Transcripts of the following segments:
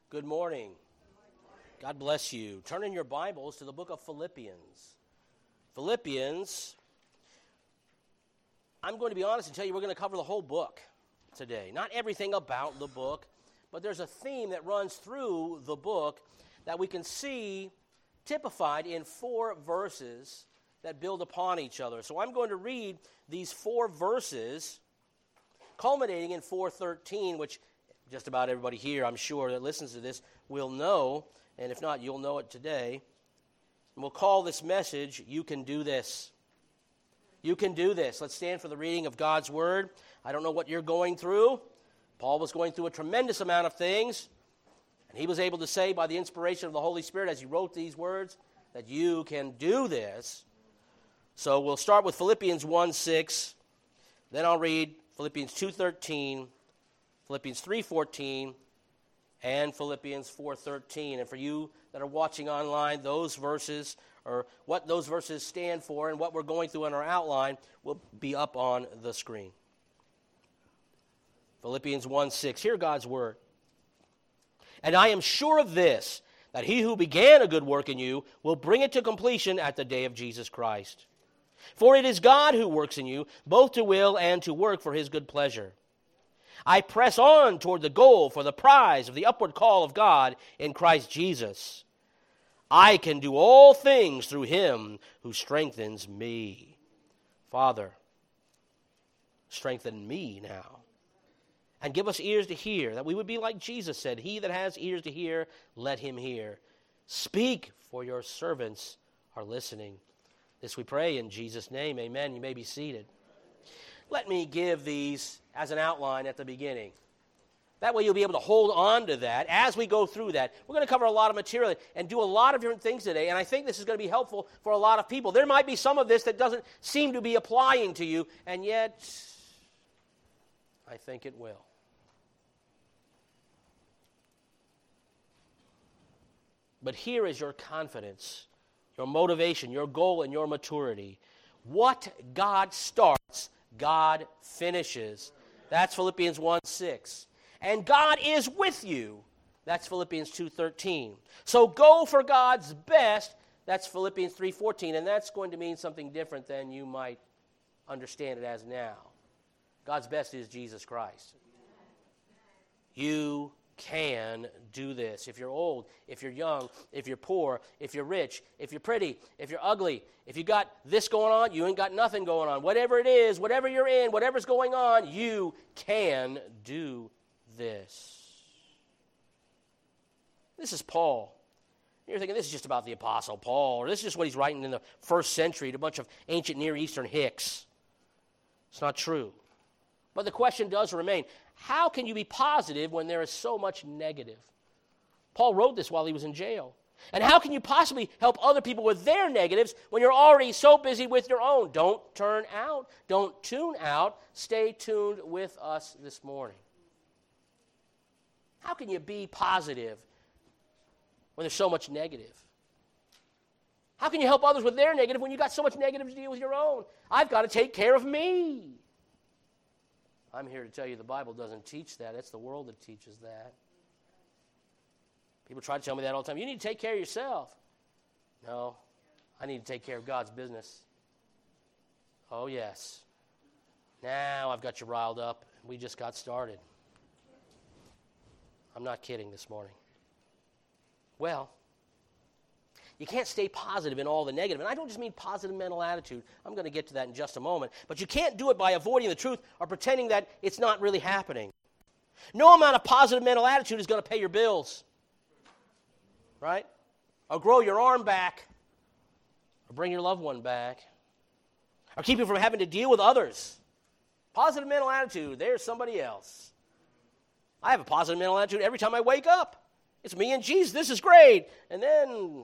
Good morning. God bless you. Turn in your Bibles to the book of Philippians. Philippians, I'm going to be honest and tell you we're going to cover the whole book today. Not everything about the book, but there's a theme that runs through the book that we can see typified in 4 verses that build upon each other. So I'm going to read these 4 verses, culminating in 4:13, which just about everybody here, I'm sure, that listens to this will know, and if not, you'll know it today. And we'll call this message, You Can Do This. You can do this. Let's stand for the reading of God's Word. I don't know what you're going through. Paul was going through a tremendous amount of things, and he was able to say by the inspiration of the Holy Spirit as he wrote these words that you can do this. So we'll start with Philippians 1:6, then I'll read Philippians 2:13, Philippians 3:14, and Philippians 4:13. And for you that are watching online, those verses, or what those verses stand for and what we're going through in our outline, will be up on the screen. Philippians 1:6. Hear God's word. And I am sure of this, that he who began a good work in you will bring it to completion at the day of Jesus Christ. For it is God who works in you, both to will and to work for his good pleasure. I press on toward the goal for the prize of the upward call of God in Christ Jesus. I can do all things through him who strengthens me. Father, strengthen me now. And give us ears to hear, that we would be like Jesus said, he that has ears to hear, let him hear. Speak, for your servants are listening. This we pray in Jesus' name, amen. You may be seated. Let me give these as an outline at the beginning. That way you'll be able to hold on to that as we go through that. We're going to cover a lot of material and do a lot of different things today, and I think this is going to be helpful for a lot of people. There might be some of this that doesn't seem to be applying to you, and yet I think it will. But here is your confidence, your motivation, your goal, and your maturity. What God starts, God finishes. That's Philippians 1:6. And God is with you. That's Philippians 2:13. So go for God's best. That's Philippians 3:14. And that's going to mean something different than you might understand it as now. God's best is Jesus Christ. You can do this. If you're old, if you're young, if you're poor, if you're rich, if you're pretty, if you're ugly, if you got this going on, you ain't got nothing going on. Whatever it is, whatever you're in, whatever's going on, you can do this. This is Paul. You're thinking this is just about the Apostle Paul, or this is just what he's writing in the 1st century to a bunch of ancient Near Eastern hicks. It's not true. But the question does remain, how can you be positive when there is so much negative? Paul wrote this while he was in jail. And how can you possibly help other people with their negatives when you're already so busy with your own? Don't turn out. Don't tune out. Stay tuned with us this morning. How can you be positive when there's so much negative? How can you help others with their negative when you got so much negative to deal with your own? I've got to take care of me. I'm here to tell you the Bible doesn't teach that. It's the world that teaches that. People try to tell me that all the time. You need to take care of yourself. No, I need to take care of God's business. Oh, yes. Now I've got you riled up. We just got started. I'm not kidding this morning. Well, you can't stay positive in all the negative. And I don't just mean positive mental attitude. I'm going to get to that in just a moment. But you can't do it by avoiding the truth or pretending that it's not really happening. No amount of positive mental attitude is going to pay your bills. Right? Or grow your arm back. Or bring your loved one back. Or keep you from having to deal with others. Positive mental attitude, there's somebody else. I have a positive mental attitude every time I wake up. It's me and Jesus. This is great. And then,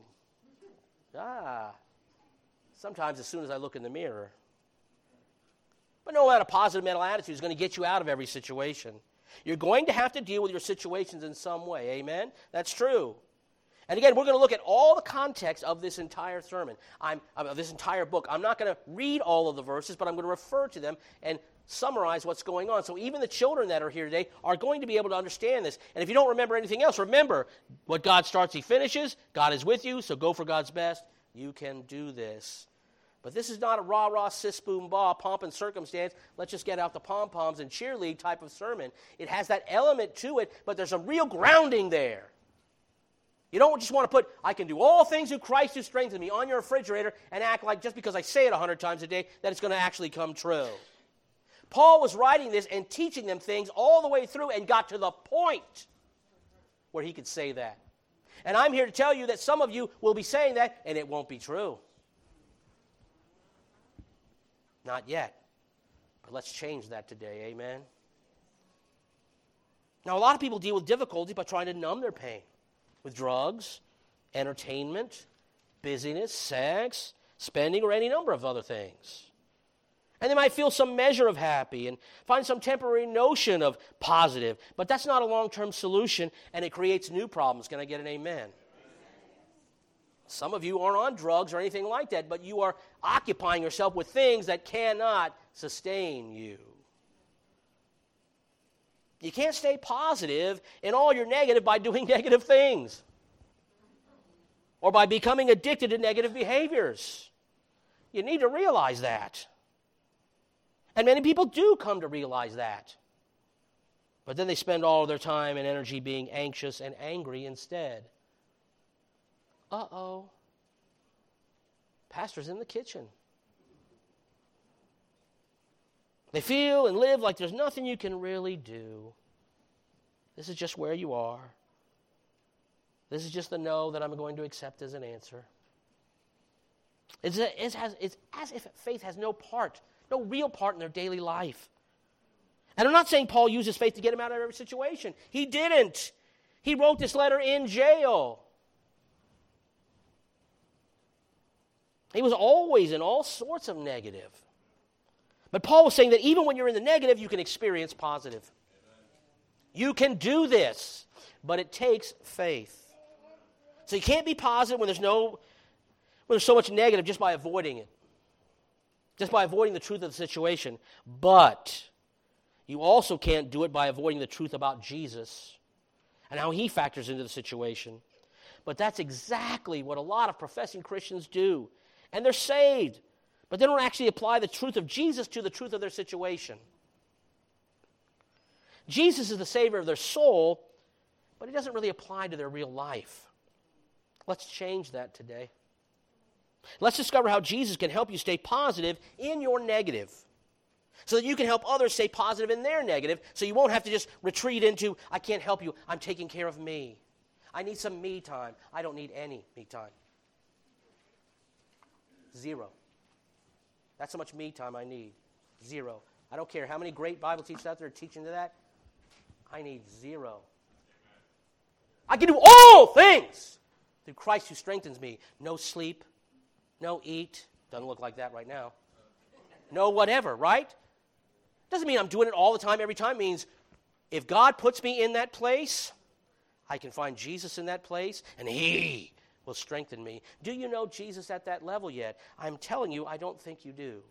sometimes as soon as I look in the mirror. But no amount of positive mental attitude is going to get you out of every situation. You're going to have to deal with your situations in some way. Amen? That's true. And again, we're going to look at all the context of this entire sermon, of this entire book. I'm not going to read all of the verses, but I'm going to refer to them and summarize what's going on. So even the children that are here today are going to be able to understand this. And if you don't remember anything else, remember, what God starts, he finishes. God is with you, so go for God's best. You can do this. But this is not a rah-rah, sis-boom-bah, pomp and circumstance. Let's just get out the pom-poms and cheerlead type of sermon. It has that element to it, but there's a real grounding there. You don't just want to put, I can do all things through Christ who strengthens me, on your refrigerator and act like just because I say it 100 times a day that it's going to actually come true. Paul was writing this and teaching them things all the way through and got to the point where he could say that. And I'm here to tell you that some of you will be saying that and it won't be true. Not yet. But let's change that today, amen? Now, a lot of people deal with difficulty by trying to numb their pain with drugs, entertainment, busyness, sex, spending, or any number of other things. And they might feel some measure of happy and find some temporary notion of positive, but that's not a long-term solution, and it creates new problems. Can I get an amen? Some of you aren't on drugs or anything like that, but you are occupying yourself with things that cannot sustain you. You can't stay positive in all your negative by doing negative things or by becoming addicted to negative behaviors. You need to realize that. And many people do come to realize that. But then they spend all of their time and energy being anxious and angry instead. Uh-oh. Pastor's in the kitchen. They feel and live like there's nothing you can really do. This is just where you are. This is just the no that I'm going to accept as an answer. It's as if faith has no real part in their daily life. And I'm not saying Paul uses faith to get him out of every situation. He didn't. He wrote this letter in jail. He was always in all sorts of negative. But Paul was saying that even when you're in the negative, you can experience positive. You can do this, but it takes faith. So you can't be positive when there's so much negative just by avoiding it. Just by avoiding the truth of the situation. But you also can't do it by avoiding the truth about Jesus and how he factors into the situation. But that's exactly what a lot of professing Christians do. And they're saved, but they don't actually apply the truth of Jesus to the truth of their situation. Jesus is the Savior of their soul, but he doesn't really apply to their real life. Let's change that today. Let's discover how Jesus can help you stay positive in your negative so that you can help others stay positive in their negative so you won't have to just retreat into, I can't help you, I'm taking care of me. I need some me time. I don't need any me time. 0. That's how much me time I need. 0. I don't care how many great Bible teachers out there are teaching to that. I need 0. I can do all things through Christ who strengthens me. No sleep, no eat. Doesn't look like that right now. No whatever, right? Doesn't mean I'm doing it all the time, every time. It means if God puts me in that place, I can find Jesus in that place, and he will strengthen me. Do you know Jesus at that level yet? I'm telling you, I don't think you do.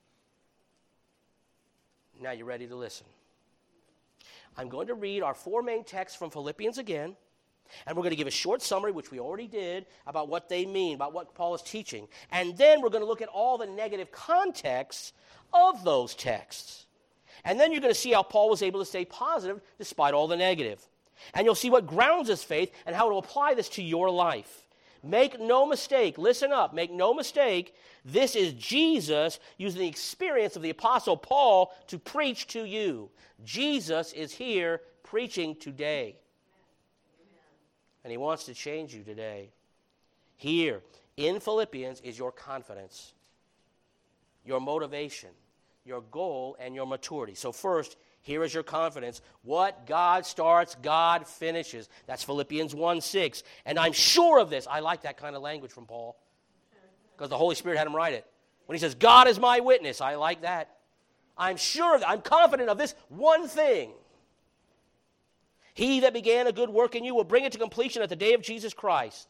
Now you're ready to listen. I'm going to read our 4 main texts from Philippians again, and we're going to give a short summary, which we already did, about what they mean, about what Paul is teaching. And then we're going to look at all the negative contexts of those texts. And then you're going to see how Paul was able to stay positive despite all the negative. And you'll see what grounds his faith and how to apply this to your life. Make no mistake, listen up, make no mistake, this is Jesus using the experience of the Apostle Paul to preach to you. Jesus is here preaching today. And he wants to change you today. Here in Philippians is your confidence, your motivation, your goal, and your maturity. So first, here is your confidence. What God starts, God finishes. That's Philippians 1:6. And I'm sure of this. I like that kind of language from Paul because the Holy Spirit had him write it. When he says, God is my witness, I like that. I'm sure of that. I'm confident of this one thing. He that began a good work in you will bring it to completion at the day of Jesus Christ.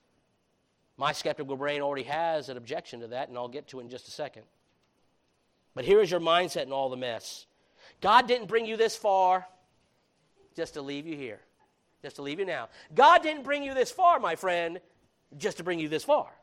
My skeptical brain already has an objection to that, and I'll get to it in just a second. But here is your mindset in all the mess. God didn't bring you this far just to leave you here, just to leave you now. God didn't bring you this far, my friend, just to bring you this far.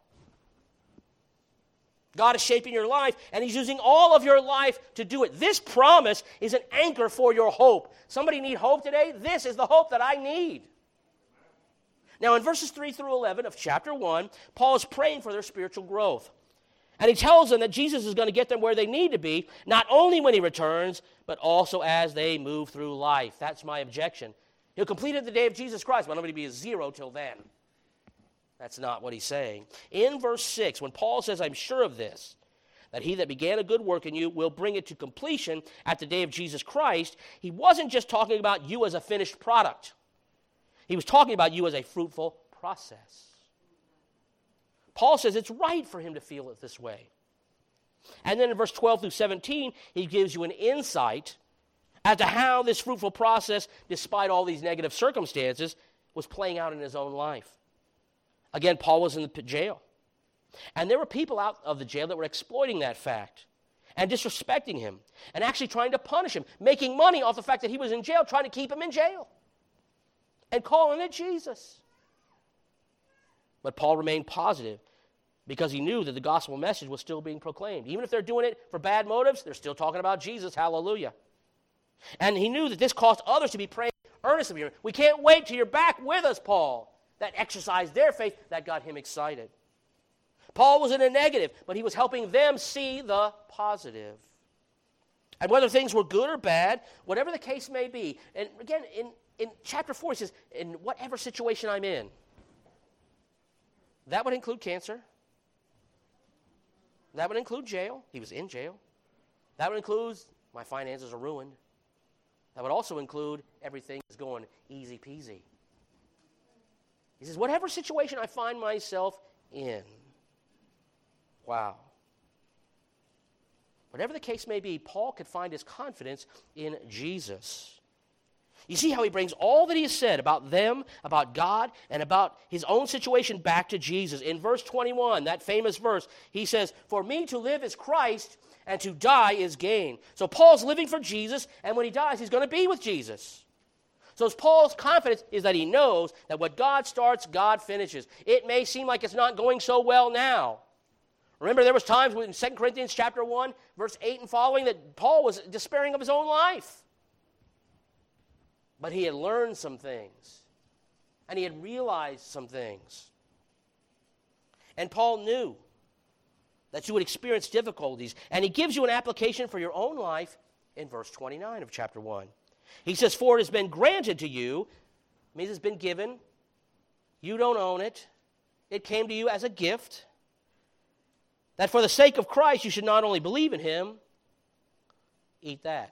God is shaping your life, and He's using all of your life to do it. This promise is an anchor for your hope. Somebody need hope today? This is the hope that I need. Now, in verses 3 through 11 of chapter 1, Paul is praying for their spiritual growth. And he tells them that Jesus is going to get them where they need to be, not only when He returns, but also as they move through life. That's my objection. He'll complete it the day of Jesus Christ, but I'm going to be a zero till then. That's not what he's saying. In verse 6, when Paul says, I'm sure of this, that He that began a good work in you will bring it to completion at the day of Jesus Christ, he wasn't just talking about you as a finished product. He was talking about you as a fruitful process. Paul says it's right for him to feel it this way. And then in verse 12 through 17, he gives you an insight as to how this fruitful process, despite all these negative circumstances, was playing out in his own life. Again, Paul was in the jail. And there were people out of the jail that were exploiting that fact and disrespecting him and actually trying to punish him, making money off the fact that he was in jail, trying to keep him in jail and calling it Jesus. But Paul remained positive because he knew that the gospel message was still being proclaimed. Even if they're doing it for bad motives, they're still talking about Jesus. Hallelujah. And he knew that this caused others to be praying earnestly. We can't wait till you're back with us, Paul. That exercised their faith. That got him excited. Paul was in a negative, but he was helping them see the positive. And whether things were good or bad, whatever the case may be, and again, in chapter 4, he says, in whatever situation I'm in, that would include cancer. That would include jail. He was in jail. That would include my finances are ruined. That would also include everything is going easy peasy. He says, whatever situation I find myself in, wow. Whatever the case may be, Paul could find his confidence in Jesus. You see how he brings all that he has said about them, about God, and about his own situation back to Jesus. In verse 21, that famous verse, he says, for me to live is Christ, and to die is gain. So Paul's living for Jesus, and when he dies, he's going to be with Jesus. So Paul's confidence is that he knows that what God starts, God finishes. It may seem like it's not going so well now. Remember, there was times in 2 Corinthians chapter 1, verse 8 and following, that Paul was despairing of his own life. But he had learned some things, and he had realized some things. And Paul knew that you would experience difficulties, and he gives you an application for your own life in verse 29 of chapter 1. He says, for it has been granted to you, means it's been given, you don't own it, it came to you as a gift, that for the sake of Christ you should not only believe in him, eat that,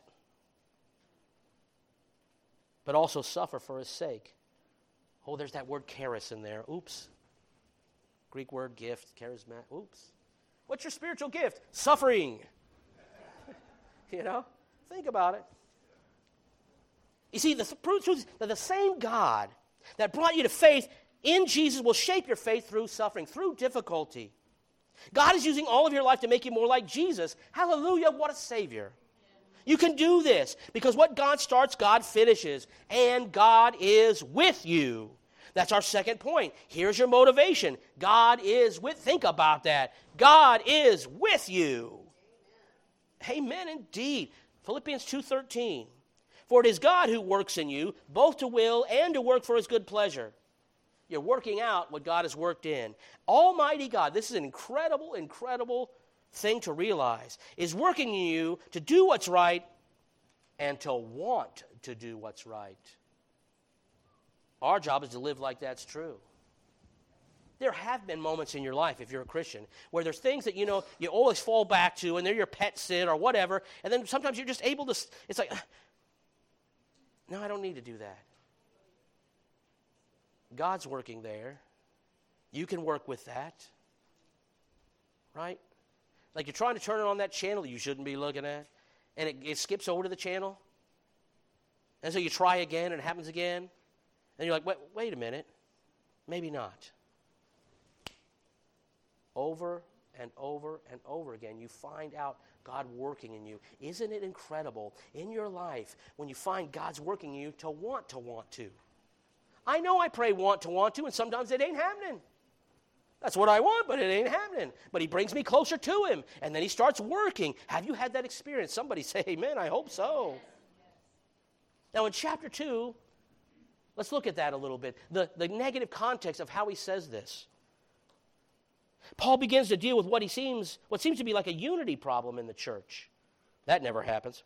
but also suffer for his sake. Oh, there's that word charis in there. Oops. Greek word gift, charismatic. Oops. What's your spiritual gift? Suffering. You know? Think about it. You see, the truth is that the same God that brought you to faith in Jesus will shape your faith through suffering, through difficulty. God is using all of your life to make you more like Jesus. Hallelujah, what a Savior. You can do this because what God starts, God finishes, and God is with you. That's our second point. Here's your motivation. God is with, think about that. God is with you. Amen, indeed. Philippians 2:13. For it is God who works in you, both to will and to work for his good pleasure. You're working out what God has worked in. Almighty God, this is an incredible, incredible thing to realize, is working in you to do what's right and to want to do what's right. Our job is to live like that's true. There have been moments in your life, if you're a Christian, where there's things that, you always fall back to, and they're your pet sin or whatever, and then sometimes you're just able to, it's like, no, I don't need to do that. God's working there. You can work with that. Right? Like you're trying to turn it on that channel you shouldn't be looking at, and it skips over to the channel. And so you try again, and it happens again. And you're like, wait a minute. Maybe not. Over and over and over again, you find out God working in you. Isn't it incredible in your life when you find God's working in you to want to? I know I pray want to, and sometimes it ain't happening. That's what I want, but it ain't happening. But he brings me closer to him, and then he starts working. Have you had that experience? Somebody say amen. I hope so. Now in chapter 2, let's look at that a little bit. The negative context of how he says this. Paul begins to deal with what seems to be like a unity problem in the church. That never happens.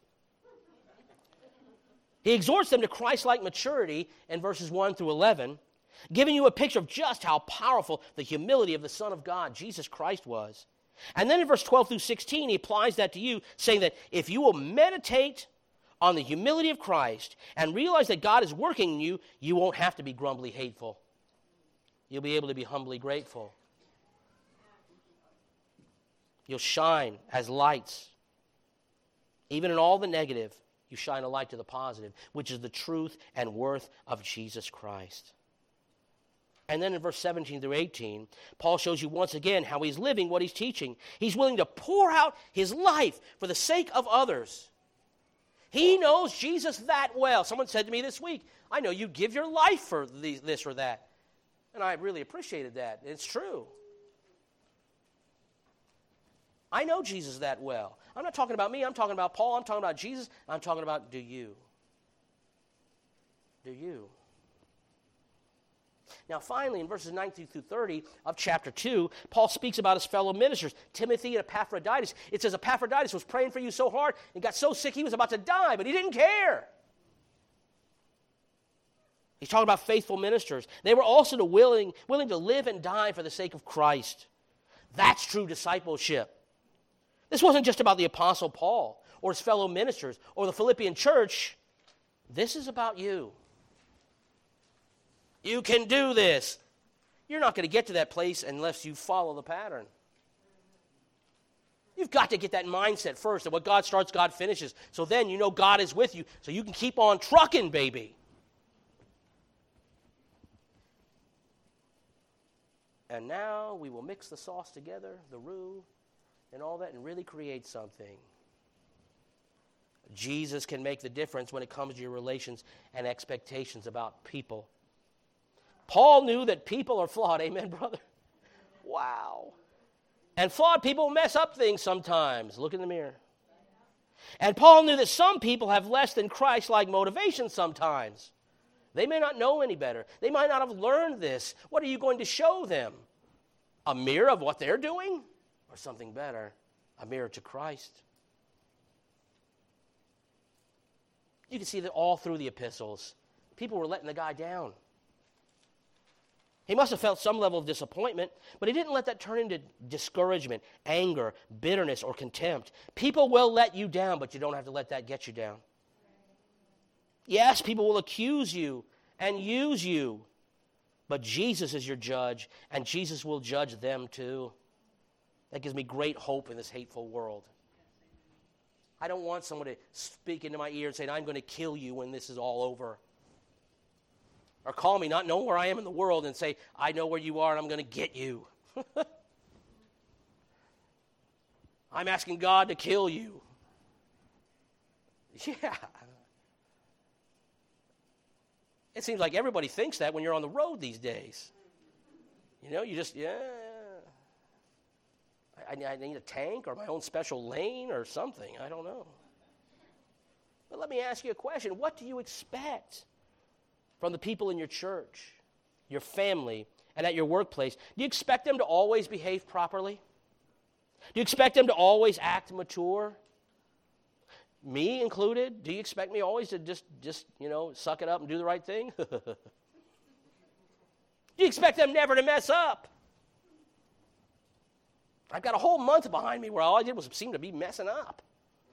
He exhorts them to Christ-like maturity in verses 1 through 11, giving you a picture of just how powerful the humility of the Son of God, Jesus Christ, was. And then in verse 12 through 16, he applies that to you, saying that if you will meditate on the humility of Christ and realize that God is working in you, you won't have to be grumbly hateful. You'll be able to be humbly grateful. You'll shine as lights. Even in all the negative, you shine a light to the positive, which is the truth and worth of Jesus Christ. And then in verse 17 through 18, Paul shows you once again how he's living what he's teaching. He's willing to pour out his life for the sake of others. He knows Jesus that well. Someone said to me this week, I know you'd give your life for this or that. And I really appreciated that. It's true. I know Jesus that well. I'm not talking about me. I'm talking about Paul. I'm talking about Jesus. I'm talking about do you. Do you? Now, finally, in verses 19 through 30 of chapter 2, Paul speaks about his fellow ministers, Timothy and Epaphroditus. It says Epaphroditus was praying for you so hard and got so sick he was about to die, but he didn't care. He's talking about faithful ministers. They were also willing to live and die for the sake of Christ. That's true discipleship. This wasn't just about the Apostle Paul or his fellow ministers or the Philippian church. This is about you. You can do this. You're not going to get to that place unless you follow the pattern. You've got to get that mindset first that what God starts, God finishes. So then you know God is with you, so you can keep on trucking, baby. And now we will mix the sauce together, the roux, and all that, and really create something. Jesus can make the difference when it comes to your relations and expectations about people. Paul knew that people are flawed. Amen, brother? Wow. And flawed people mess up things sometimes. Look in the mirror. And Paul knew that some people have less than Christ-like motivation sometimes. They may not know any better. They might not have learned this. What are you going to show them? A mirror of what they're doing? Or something better, a mirror to Christ? You can see that all through the epistles. People were letting the guy down. He must have felt some level of disappointment, but he didn't let that turn into discouragement, anger, bitterness, or contempt. People will let you down, but you don't have to let that get you down. Yes, people will accuse you and use you, but Jesus is your judge, and Jesus will judge them too. That gives me great hope in this hateful world. I don't want someone to speak into my ear and say, I'm going to kill you when this is all over. Or call me not knowing where I am in the world and say, I know where you are and I'm going to get you. I'm asking God to kill you. Yeah. It seems like everybody thinks that when you're on the road these days. You know, you just, I need a tank or my own special lane or something. I don't know. But let me ask you a question. What do you expect from the people in your church, your family, and at your workplace? Do you expect them to always behave properly? Do you expect them to always act mature? Me included? Do you expect me always to just suck it up and do the right thing? Do you expect them never to mess up? I've got a whole month behind me where all I did was seem to be messing up.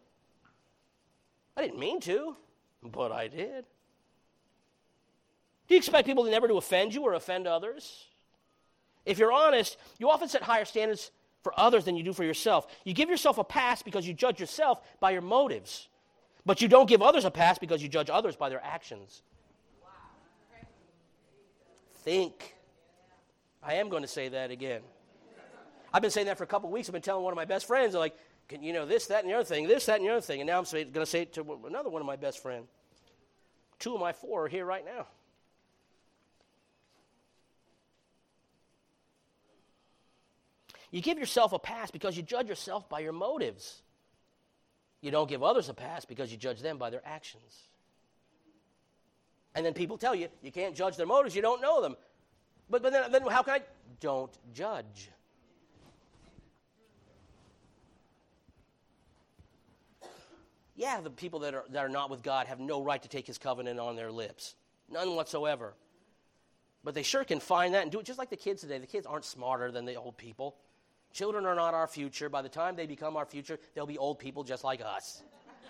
I didn't mean to, but I did. Do you expect people never to offend you or offend others? If you're honest, you often set higher standards for others than you do for yourself. You give yourself a pass because you judge yourself by your motives, but you don't give others a pass because you judge others by their actions. Wow. Think. I am going to say that again. I've been saying that for a couple of weeks. I've been telling one of my best friends, like, this, that, and the other thing, this, that, and the other thing. And now I'm going to say it to another one of my best friends. 2 of my 4 are here right now. You give yourself a pass because you judge yourself by your motives. You don't give others a pass because you judge them by their actions. And then people tell you, you can't judge their motives, you don't know them. But then how can I? Don't judge. Yeah, the people that are not with God have no right to take his covenant on their lips. None whatsoever. But they sure can find that and do it just like the kids today. The kids aren't smarter than the old people. Children are not our future. By the time they become our future, they'll be old people just like us.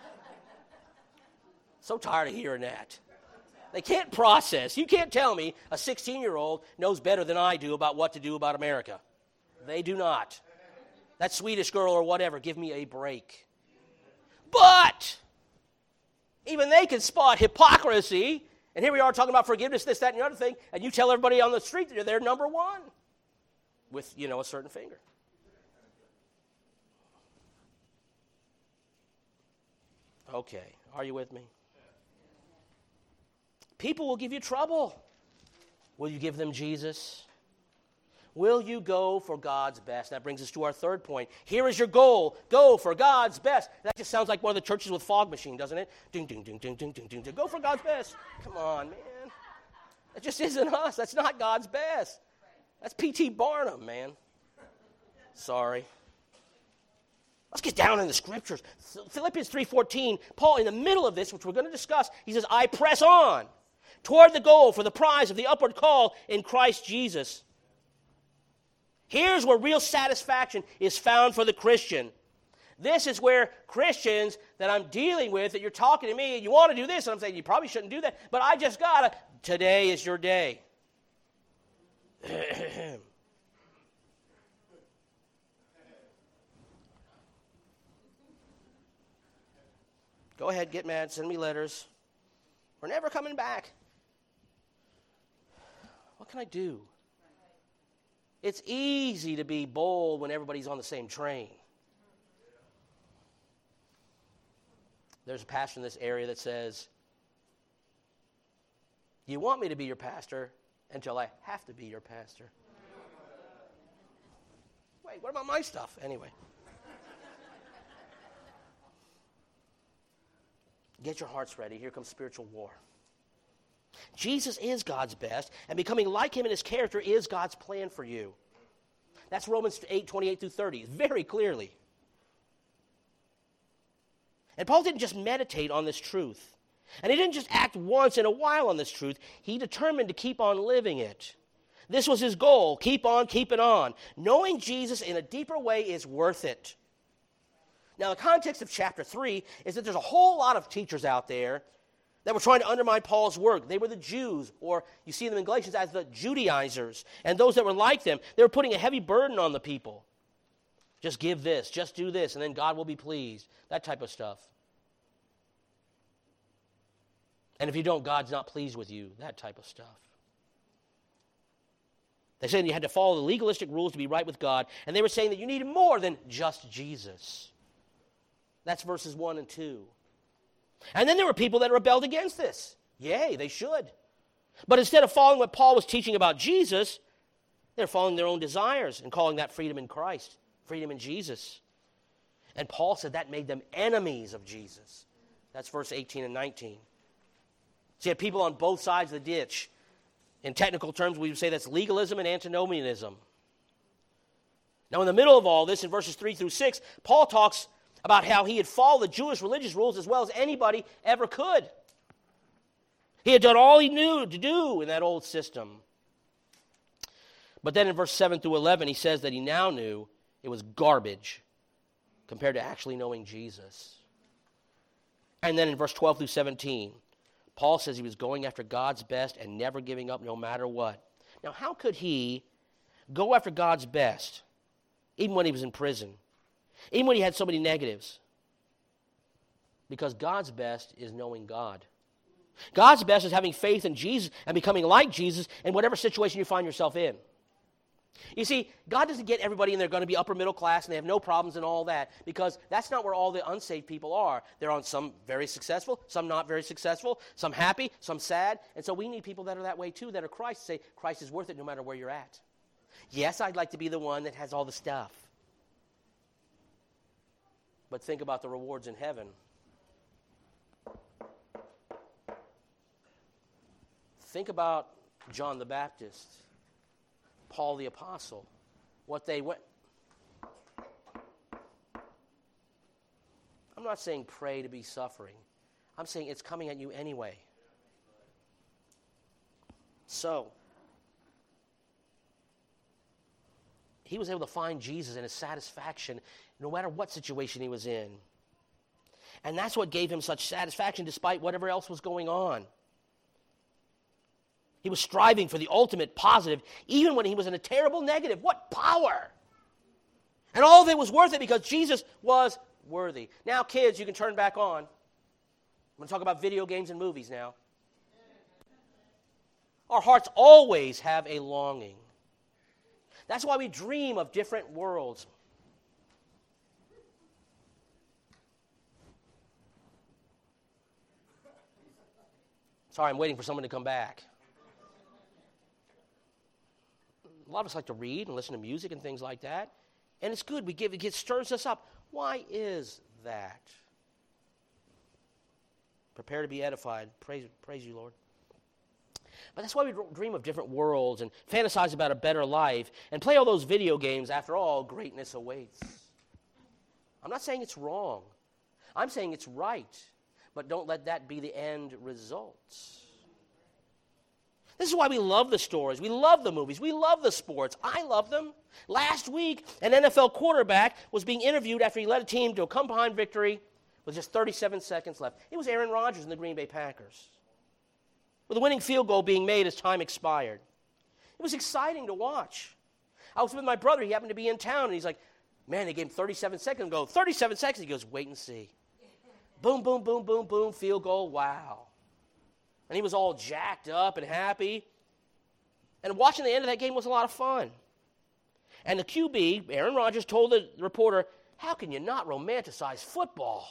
So tired of hearing that. They can't process. You can't tell me a 16-year-old knows better than I do about what to do about America. They do not. That Swedish girl or whatever, give me a break. But even they can spot hypocrisy. And here we are talking about forgiveness, this, that, and the other thing. And you tell everybody on the street that they're number one with, a certain finger. Okay, are you with me? People will give you trouble. Will you give them Jesus? Will you go for God's best? That brings us to our third point. Here is your goal. Go for God's best. That just sounds like one of the churches with fog machine, doesn't it? Ding, ding, ding, ding, ding, ding, ding, ding. Go for God's best. Come on, man. That just isn't us. That's not God's best. That's P.T. Barnum, man. Sorry. Let's get down in the scriptures. Philippians 3:14, Paul, in the middle of this, which we're going to discuss, he says, I press on toward the goal for the prize of the upward call in Christ Jesus. Here's where real satisfaction is found for the Christian. This is where Christians that I'm dealing with, that you're talking to me, and you want to do this, and I'm saying, you probably shouldn't do that, but I just got to. Today is your day. Go ahead, get mad, send me letters. We're never coming back. What can I do? It's easy to be bold when everybody's on the same train. There's a pastor in this area that says, you want me to be your pastor until I have to be your pastor. Wait, what about my stuff? Anyway. Get your hearts ready. Here comes spiritual war. Jesus is God's best, and becoming like him in his character is God's plan for you. That's Romans 8:28 through 30, very clearly. And Paul didn't just meditate on this truth. And he didn't just act once in a while on this truth. He determined to keep on living it. This was his goal. Keep on keeping on. Knowing Jesus in a deeper way is worth it. Now, the context of chapter 3 is that there's a whole lot of teachers out there that were trying to undermine Paul's work. They were the Jews, or you see them in Galatians as the Judaizers. And those that were like them, they were putting a heavy burden on the people. Just give this, just do this, and then God will be pleased. That type of stuff. And if you don't, God's not pleased with you. That type of stuff. They said you had to follow the legalistic rules to be right with God. And they were saying that you needed more than just Jesus. That's verses 1 and 2. And then there were people that rebelled against this. Yay, they should. But instead of following what Paul was teaching about Jesus, they're following their own desires and calling that freedom in Christ, freedom in Jesus. And Paul said that made them enemies of Jesus. That's verse 18 and 19. So you had people on both sides of the ditch. In technical terms, we would say that's legalism and antinomianism. Now, in the middle of all this, in verses 3 through 6, Paul talks about how he had followed the Jewish religious rules as well as anybody ever could. He had done all he knew to do in that old system. But then in verse 7 through 11, he says that he now knew it was garbage compared to actually knowing Jesus. And then in verse 12 through 17, Paul says he was going after God's best and never giving up no matter what. Now, how could he go after God's best, even when he was in prison, even when he had so many negatives? Because God's best is knowing God. God's best is having faith in Jesus and becoming like Jesus in whatever situation you find yourself in. You see, God doesn't get everybody and they're going to be upper middle class and they have no problems and all that, because that's not where all the unsaved people are. They're on some very successful, some not very successful, some happy, some sad. And so we need people that are that way too, that are Christ, say Christ is worth it no matter where you're at. Yes, I'd like to be the one that has all the stuff. But think about the rewards in heaven. Think about John the Baptist, Paul the Apostle, what they went. I'm not saying pray to be suffering. I'm saying it's coming at you anyway. So, he was able to find Jesus and his satisfaction no matter what situation he was in. And that's what gave him such satisfaction despite whatever else was going on. He was striving for the ultimate positive, even when he was in a terrible negative. What power! And all of it was worth it because Jesus was worthy. Now, kids, you can turn back on. I'm going to talk about video games and movies now. Our hearts always have a longing. That's why we dream of different worlds. Sorry, I'm waiting for someone to come back. A lot of us like to read and listen to music and things like that. And it's good. It stirs us up. Why is that? Prepare to be edified. Praise you, Lord. But that's why we dream of different worlds and fantasize about a better life and play all those video games. After all, greatness awaits. I'm not saying it's wrong. I'm saying it's right. But don't let that be the end results. This is why we love the stories. We love the movies. We love the sports. I love them. Last week, an NFL quarterback was being interviewed after he led a team to a come-behind victory with just 37 seconds left. It was Aaron Rodgers and the Green Bay Packers, with a winning field goal being made as time expired. It was exciting to watch. I was with my brother. He happened to be in town, and he's like, man, they gave him 37 seconds. Go, 37 seconds. He goes, wait and see. Boom, boom, boom, boom, boom, field goal, wow. And he was all jacked up and happy. And watching the end of that game was a lot of fun. And the QB, Aaron Rodgers, told the reporter, how can you not romanticize football?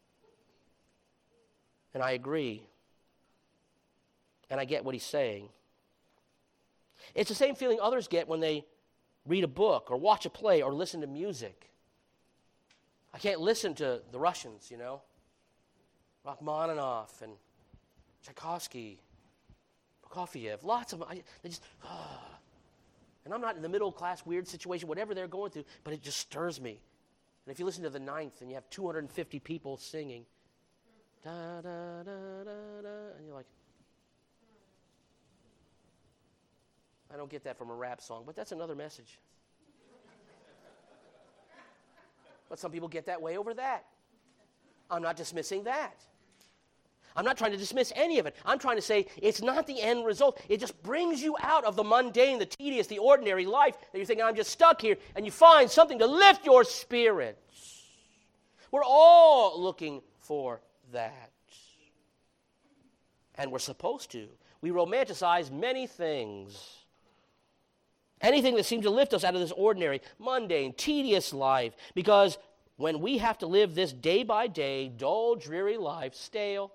And I agree. And I get what he's saying. It's the same feeling others get when they read a book or watch a play or listen to music. I can't listen to the Russians, Rachmaninoff and Tchaikovsky, Prokofiev, lots of them. They just, And I'm not in the middle class weird situation, whatever they're going through, but it just stirs me. And if you listen to the Ninth and you have 250 people singing, da, da, da, da, da, and you're like, I don't get that from a rap song, but that's another message. But some people get that way over that. I'm not dismissing that. I'm not trying to dismiss any of it. I'm trying to say it's not the end result. It just brings you out of the mundane, the tedious, the ordinary life that you're thinking, I'm just stuck here, and you find something to lift your spirits. We're all looking for that. And we're supposed to. We romanticize many things. Anything that seems to lift us out of this ordinary, mundane, tedious life, because when we have to live this day-by-day, dull, dreary life, stale,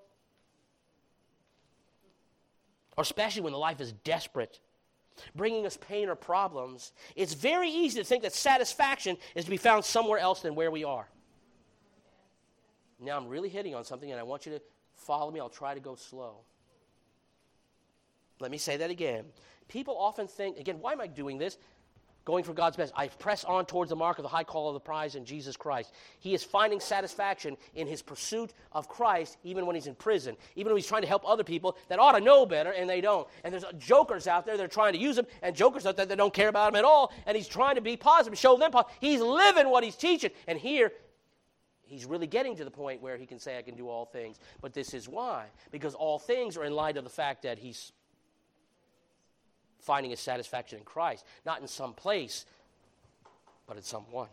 or especially when the life is desperate, bringing us pain or problems, it's very easy to think that satisfaction is to be found somewhere else than where we are. Now I'm really hitting on something, and I want you to follow me. I'll try to go slow. Let me say that again. People often think, again, why am I doing this? Going for God's best. I press on towards the mark of the high call of the prize in Jesus Christ. He is finding satisfaction in his pursuit of Christ even when he's in prison, even when he's trying to help other people that ought to know better and they don't. And there's jokers out there that are trying to use him, and jokers out there that don't care about him at all, and he's trying to be positive, show them positive. He's living what he's teaching. And here, he's really getting to the point where he can say, I can do all things. But this is why. Because all things are in light of the fact that he's finding his satisfaction in Christ, not in some place, but in someone.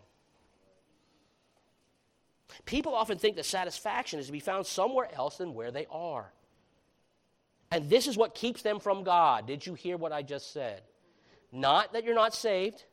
People often think that satisfaction is to be found somewhere else than where they are. And this is what keeps them from God. Did you hear what I just said? Not that you're not saved,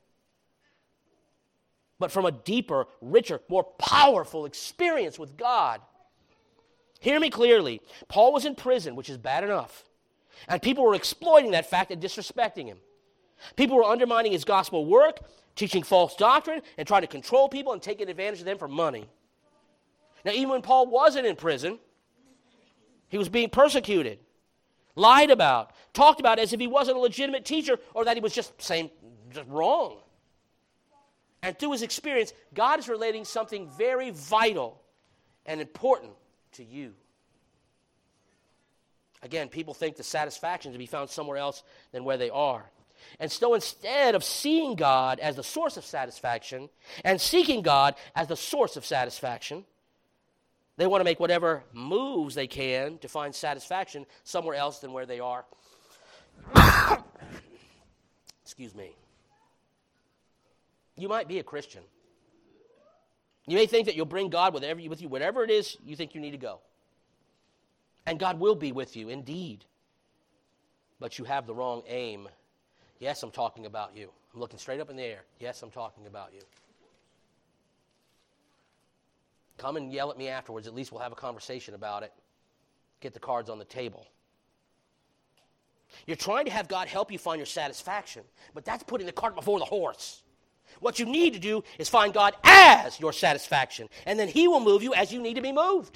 but from a deeper, richer, more powerful experience with God. Hear me clearly. Paul was in prison, which is bad enough. And people were exploiting that fact and disrespecting him. People were undermining his gospel work, teaching false doctrine, and trying to control people and taking advantage of them for money. Now, even when Paul wasn't in prison, he was being persecuted, lied about, talked about as if he wasn't a legitimate teacher or that he was just wrong. And through his experience, God is relating something very vital and important to you. Again, people think the satisfaction to be found somewhere else than where they are. And so instead of seeing God as the source of satisfaction and seeking God as the source of satisfaction, they want to make whatever moves they can to find satisfaction somewhere else than where they are. Excuse me. You might be a Christian. You may think that you'll bring God with you, whatever it is you think you need to go. And God will be with you, indeed. But you have the wrong aim. Yes, I'm talking about you. I'm looking straight up in the air. Yes, I'm talking about you. Come and yell at me afterwards. At least we'll have a conversation about it. Get the cards on the table. You're trying to have God help you find your satisfaction, but that's putting the cart before the horse. What you need to do is find God as your satisfaction, and then He will move you as you need to be moved.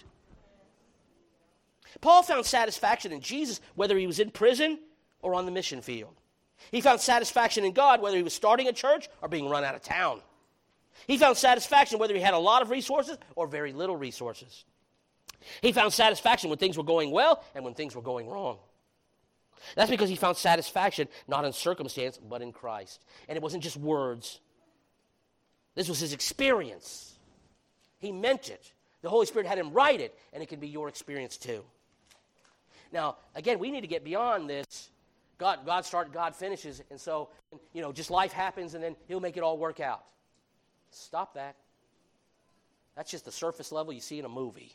Paul found satisfaction in Jesus, whether he was in prison or on the mission field. He found satisfaction in God, whether he was starting a church or being run out of town. He found satisfaction whether he had a lot of resources or very little resources. He found satisfaction when things were going well and when things were going wrong. That's because he found satisfaction not in circumstance, but in Christ. And it wasn't just words. This was his experience. He meant it. The Holy Spirit had him write it, and it can be your experience too. Now, again, we need to get beyond this. God started, God finishes, and so, just life happens, and then He'll make it all work out. Stop that. That's just the surface level you see in a movie.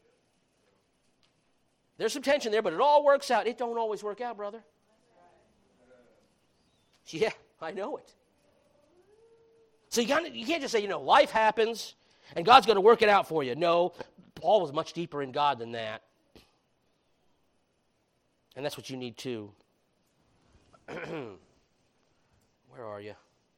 There's some tension there, but it all works out. It don't always work out, brother. Yeah, I know it. So you can't just say, life happens, and God's going to work it out for you. No, Paul was much deeper in God than that. And that's what you need too. Where are you?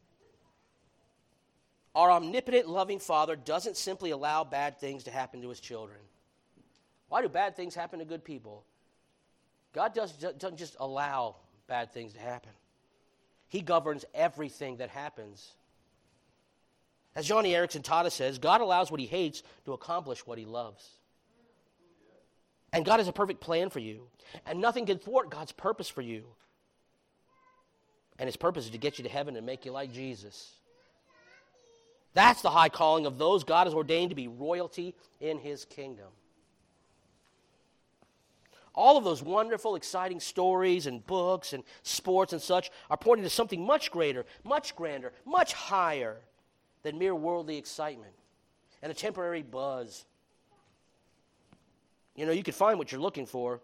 Our omnipotent, loving Father doesn't simply allow bad things to happen to His children. Why do bad things happen to good people? God doesn't just allow bad things to happen. He governs everything that happens. As Johnny Erickson Tada says, God allows what He hates to accomplish what He loves. And God has a perfect plan for you. And nothing can thwart God's purpose for you. And His purpose is to get you to heaven and make you like Jesus. That's the high calling of those God has ordained to be royalty in His kingdom. All of those wonderful, exciting stories and books and sports and such are pointing to something much greater, much grander, much higher than mere worldly excitement and a temporary buzz. You could find what you're looking for.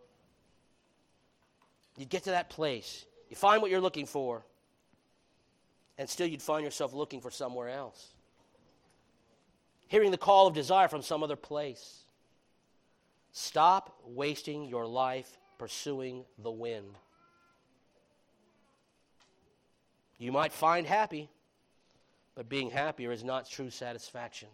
You'd get to that place. You find what you're looking for. And still you'd find yourself looking for somewhere else. Hearing the call of desire from some other place. Stop wasting your life pursuing the wind. You might find happy, but being happier is not true satisfaction.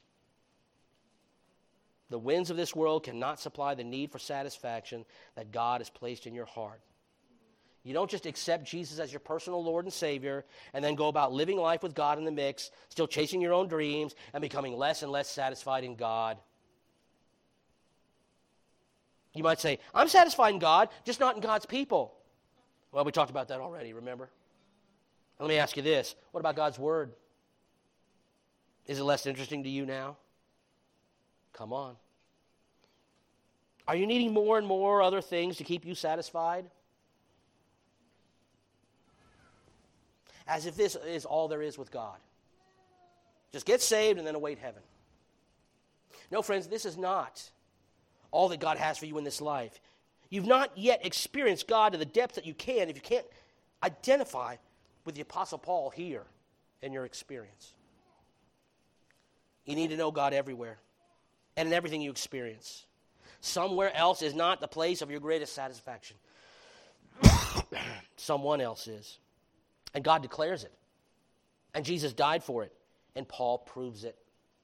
The winds of this world cannot supply the need for satisfaction that God has placed in your heart. You don't just accept Jesus as your personal Lord and Savior and then go about living life with God in the mix, still chasing your own dreams and becoming less and less satisfied in God. You might say, I'm satisfied in God, just not in God's people. Well, we talked about that already, remember? Let me ask you this. What about God's Word? Is it less interesting to you now? Come on. Are you needing more and more other things to keep you satisfied? As if this is all there is with God. Just get saved and then await heaven. No, friends, this is not all that God has for you in this life. You've not yet experienced God to the depth that you can if you can't identify with the Apostle Paul here in your experience. You need to know God everywhere and in everything you experience. Somewhere else is not the place of your greatest satisfaction. Someone else is. And God declares it. And Jesus died for it. And Paul proves it.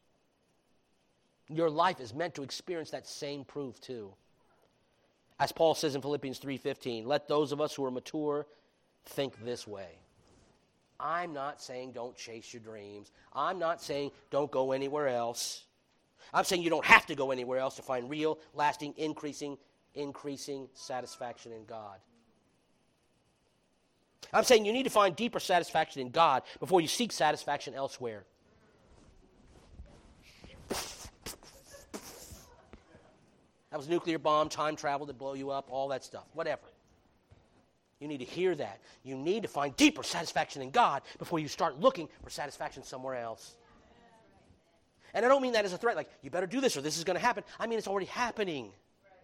Your life is meant to experience that same proof too. As Paul says in Philippians 3:15, let those of us who are mature think this way. I'm not saying don't chase your dreams. I'm not saying don't go anywhere else. I'm saying you don't have to go anywhere else to find real, lasting, increasing satisfaction in God. I'm saying you need to find deeper satisfaction in God before you seek satisfaction elsewhere. That was a nuclear bomb, time travel to blow you up, all that stuff, whatever. You need to hear that. You need to find deeper satisfaction in God before you start looking for satisfaction somewhere else. And I don't mean that as a threat, like, you better do this or this is going to happen. I mean, it's already happening.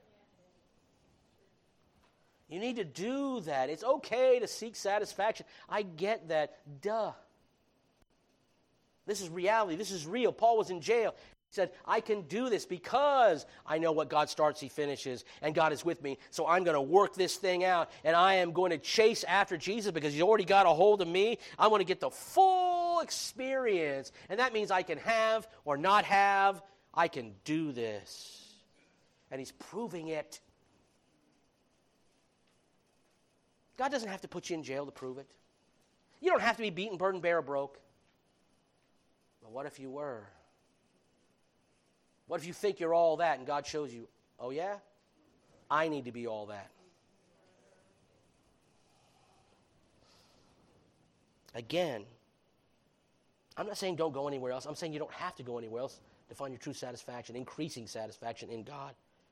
You need to do that. It's okay to seek satisfaction. I get that. Duh. This is reality. This is real. Paul was in jail. He said, I can do this because I know what God starts, He finishes, and God is with me. So I'm going to work this thing out, and I am going to chase after Jesus because He's already got a hold of me. I want to get the full experience, and that means I can have or not have. I can do this. And He's proving it. God doesn't have to put you in jail to prove it. You don't have to be beaten, burdened, bare, or broke. But what if you were? What if you think you're all that and God shows you, oh yeah, I need to be all that. Again, I'm not saying don't go anywhere else. I'm saying you don't have to go anywhere else to find your true satisfaction, increasing satisfaction in God.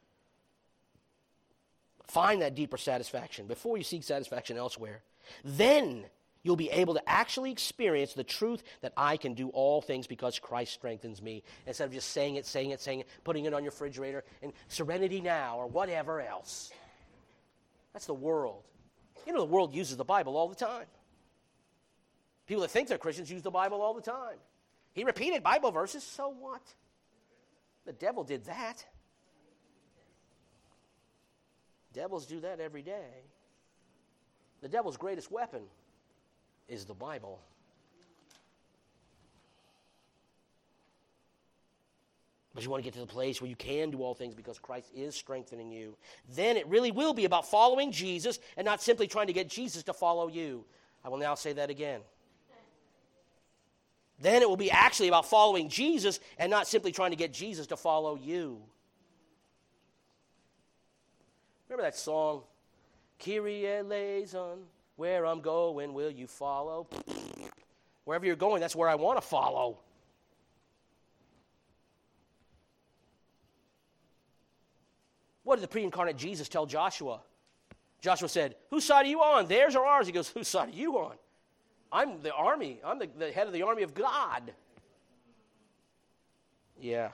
Find that deeper satisfaction before you seek satisfaction elsewhere. Then you'll be able to actually experience the truth that I can do all things because Christ strengthens me. Instead of just saying it, putting it on your refrigerator, and Serenity Now or whatever else. That's the world. You know, the world uses the Bible all the time. People that think they're Christians use the Bible all the time. He repeated Bible verses, so what? The devil did that. Devils do that every day. The devil's greatest weapon is the Bible. But you want to get to the place where you can do all things because Christ is strengthening you. Then it really will be about following Jesus and not simply trying to get Jesus to follow you. I will now say that again. Then it will be actually about following Jesus and not simply trying to get Jesus to follow you. Remember that song, Kyrie eleison, where I'm going, will you follow? Wherever you're going, that's where I want to follow. What did the pre-incarnate Jesus tell Joshua? Joshua said, whose side are you on, theirs or ours? He goes, whose side are you on? I'm the army. I'm the head of the army of God. Yeah.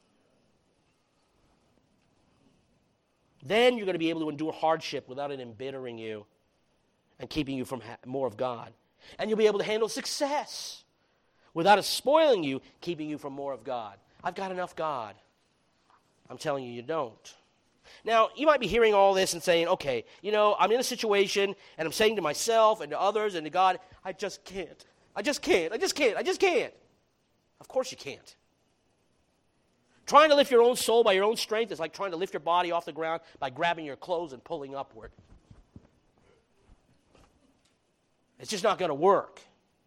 Then you're going to be able to endure hardship without it embittering you and keeping you from more of God. And you'll be able to handle success without it spoiling you, keeping you from more of God. I've got enough God. I'm telling you, you don't. Now, you might be hearing all this and saying, okay, you know, I'm in a situation and I'm saying to myself and to others and to God, I just can't. I just can't. Of course you can't. Trying to lift your own soul by your own strength is like trying to lift your body off the ground by grabbing your clothes and pulling upward. It's just not going to work.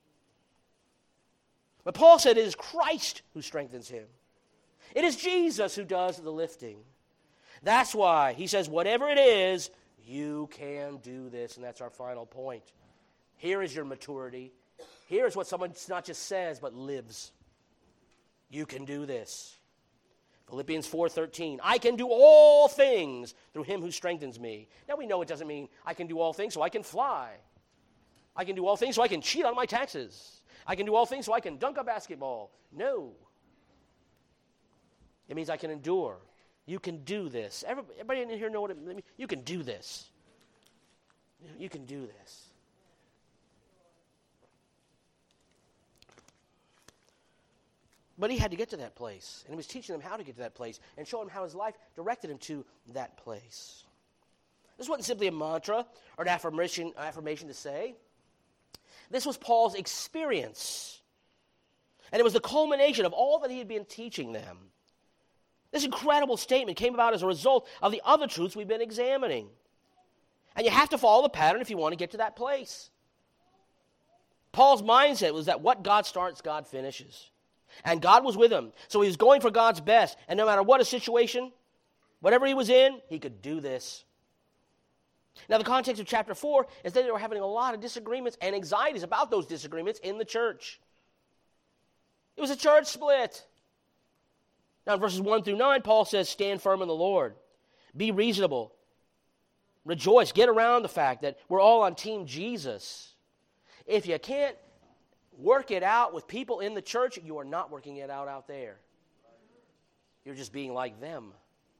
But Paul said it is Christ who strengthens him. It is Jesus who does the lifting. That's why he says, whatever it is, you can do this. And that's our final point. Here is your maturity. Here is what someone not just says, but lives. You can do this. Philippians 4:13, I can do all things through him who strengthens me. Now we know it doesn't mean I can do all things so I can fly. I can do all things so I can cheat on my taxes. I can do all things so I can dunk a basketball. No. It means I can endure. You can do this. Everybody in here know what it means? You can do this. You can do this. But he had to get to that place, and he was teaching them how to get to that place and showing them how his life directed him to that place. This wasn't simply a mantra or an affirmation to say. This was Paul's experience, and it was the culmination of all that he had been teaching them. This incredible statement came about as a result of the other truths we've been examining. And you have to follow the pattern if you want to get to that place. Paul's mindset was that what God starts, God finishes. And God was with him. So he was going for God's best. And no matter what a situation, whatever he was in, he could do this. Now, the context of chapter 4 is that they were having a lot of disagreements and anxieties about those disagreements in the church. It was a church split. Now, in verses 1 through 9, Paul says, stand firm in the Lord. Be reasonable. Rejoice. Get around the fact that we're all on Team Jesus. If you can't work it out with people in the church, you are not working it out there. You're just being like them.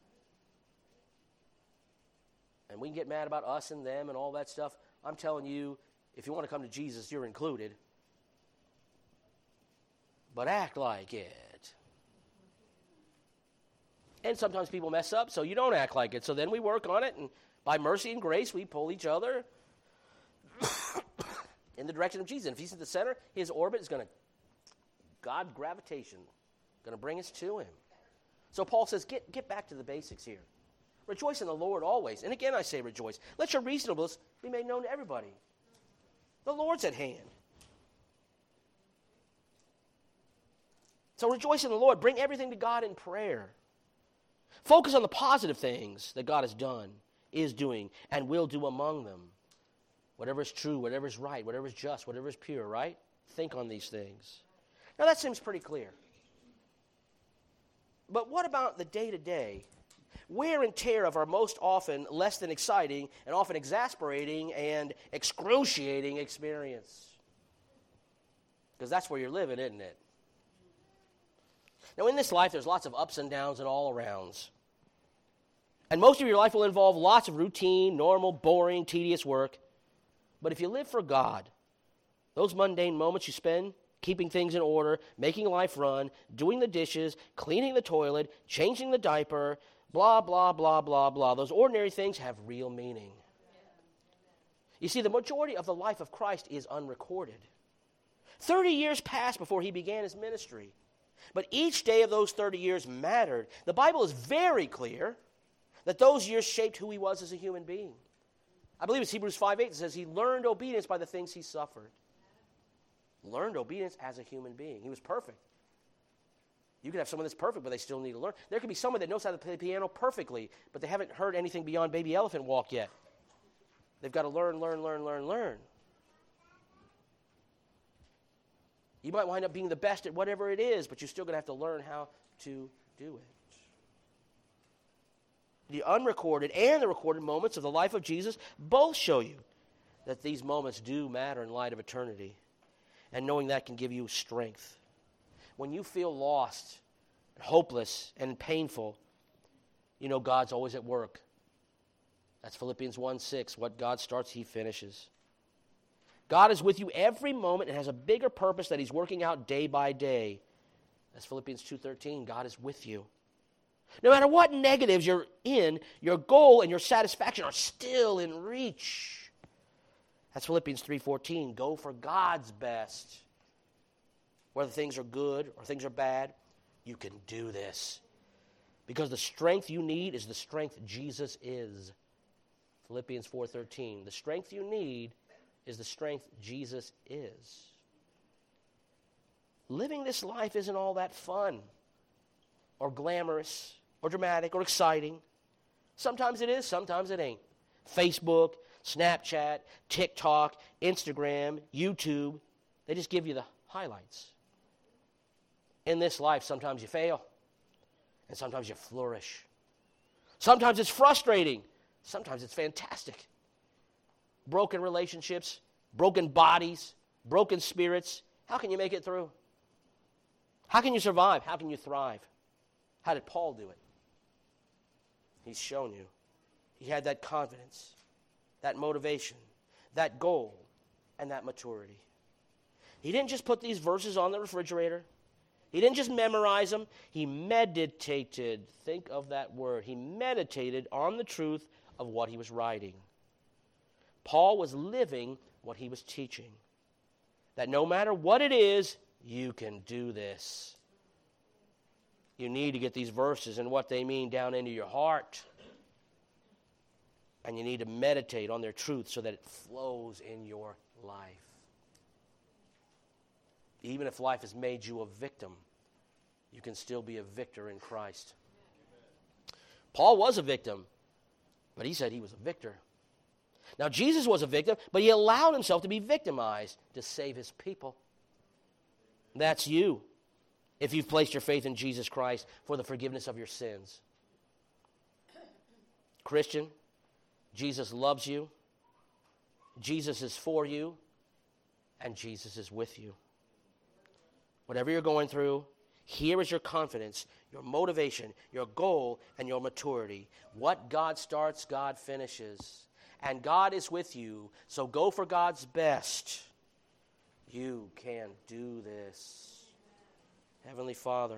And we can get mad about us and them and all that stuff. I'm telling you, if you want to come to Jesus, you're included. But act like it. And sometimes people mess up, so you don't act like it. So then we work on it, and by mercy and grace, we pull each other in the direction of Jesus. And if he's at the center, his orbit is going to, God gravitation, going to bring us to him. So Paul says, get back to the basics here. Rejoice in the Lord always. And again, I say rejoice. Let your reasonableness be made known to everybody. The Lord's at hand. So rejoice in the Lord. Bring everything to God in prayer. Focus on the positive things that God has done, is doing, and will do among them. Whatever is true, whatever is right, whatever is just, whatever is pure, right? Think on these things. Now that seems pretty clear. But what about the day-to-day wear and tear of our most often less than exciting and often exasperating and excruciating experience? Because that's where you're living, isn't it? Now, in this life, there's lots of ups and downs and all-arounds. And most of your life will involve lots of routine, normal, boring, tedious work. But if you live for God, those mundane moments you spend keeping things in order, making life run, doing the dishes, cleaning the toilet, changing the diaper, blah, blah, blah, blah, blah, those ordinary things have real meaning. You see, the majority of the life of Christ is unrecorded. 30 years passed before he began his ministry. But each day of those 30 years mattered. The Bible is very clear that those years shaped who he was as a human being. I believe it's Hebrews 5:8 that says he learned obedience by the things he suffered. Learned obedience as a human being. He was perfect. You could have someone that's perfect, but they still need to learn. There could be someone that knows how to play the piano perfectly, but they haven't heard anything beyond Baby Elephant Walk yet. They've got to learn. You might wind up being the best at whatever it is, but you're still going to have to learn how to do it. The unrecorded and the recorded moments of the life of Jesus both show you that these moments do matter in light of eternity. And knowing that can give you strength. When you feel lost, hopeless, and painful, you know God's always at work. That's Philippians 1:6. What God starts, he finishes. God is with you every moment and has a bigger purpose that he's working out day by day. That's Philippians 2:13. God is with you. No matter what negatives you're in, your goal and your satisfaction are still in reach. That's Philippians 3:14. Go for God's best. Whether things are good or things are bad, you can do this. Because the strength you need is the strength Jesus is. Philippians 4:13. The strength you need is the strength Jesus is. Living this life isn't all that fun or glamorous or dramatic or exciting. Sometimes it is, sometimes it ain't. Facebook, Snapchat, TikTok, Instagram, YouTube, they just give you the highlights. In this life, sometimes you fail, and sometimes you flourish. Sometimes it's frustrating. Sometimes it's fantastic. Broken relationships, broken bodies, broken spirits. How can you make it through? How can you survive? How can you thrive? How did Paul do it? He's shown you. He had that confidence, that motivation, that goal, and that maturity. He didn't just put these verses on the refrigerator. He didn't just memorize them. He meditated. Think of that word. He meditated on the truth of what he was writing. Paul was living what he was teaching. That no matter what it is, you can do this. You need to get these verses and what they mean down into your heart. And you need to meditate on their truth so that it flows in your life. Even if life has made you a victim, you can still be a victor in Christ. Paul was a victim, but he said he was a victor. Now, Jesus was a victim, but he allowed himself to be victimized to save his people. That's you, if you've placed your faith in Jesus Christ for the forgiveness of your sins. Christian, Jesus loves you, Jesus is for you, and Jesus is with you. Whatever you're going through, here is your confidence, your motivation, your goal, and your maturity. What God starts, God finishes. And God is with you, so go for God's best. You can do this. Heavenly Father,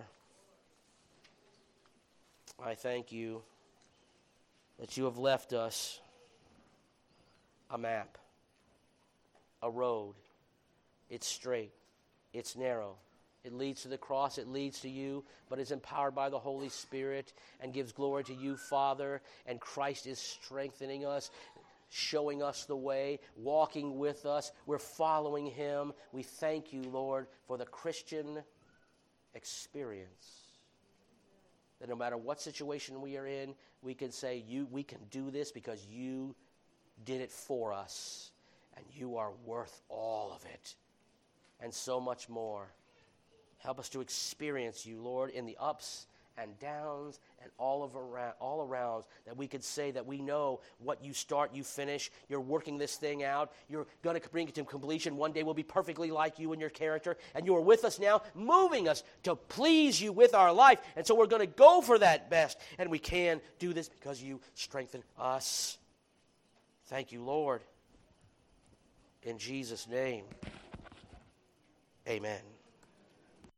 I thank you that you have left us a map, a road. It's straight, it's narrow. It leads to the cross, it leads to you, but is empowered by the Holy Spirit and gives glory to you, Father. And Christ is strengthening us, showing us the way, walking with us. We're following him. We thank you, Lord, for the Christian experience. That no matter what situation we are in, we can say, we can do this because you did it for us. And you are worth all of it. And so much more. Help us to experience you, Lord, in the ups and downs and all around, that we could say that we know what you start, you finish. You're working this thing out. You're going to bring it to completion. One day we'll be perfectly like you in your character, and you are with us now, moving us to please you with our life. And so we're going to go for that best, and we can do this because you strengthen us. Thank you, Lord. In Jesus' name, amen.